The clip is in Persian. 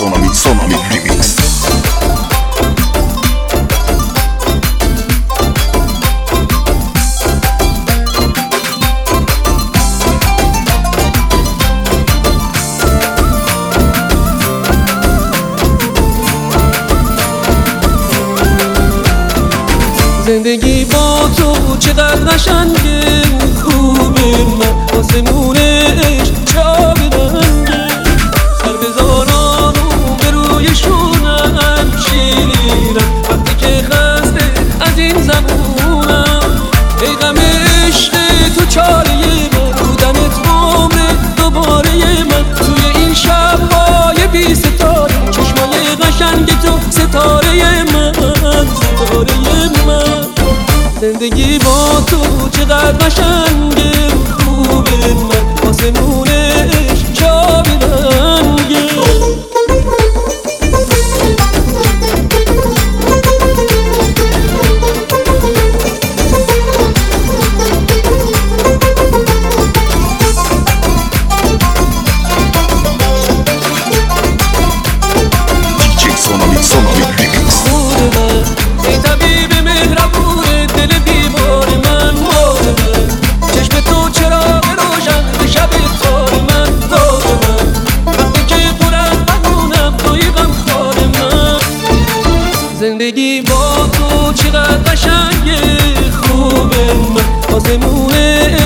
Sonami Remix. زندگی با تو چقدر قشنگه، خوبه من آسمونش چه آبی رنگه، سر بزاران و به روی شونم شیرم وقتی که خسته از این زمونم. ای غم عشق تو چاره من، بودنت عمر دوباره من، توی این شب‌های بی ستاره چشمای قشنگ تو ستاره من، ستاره من. زندگی با تو چقدر قشنگه، خوبه من آسمونش چه آبی رنگه. Sonami Remix. خود من ای طبیب مهربون دل بیمار من، مال من چشم تو چراغ روشن به شب تار من، داد من وقتی که پر از غمونم توی غمخوار من. زندگی با تو چقدر قشنگه، خوبه من آسمونه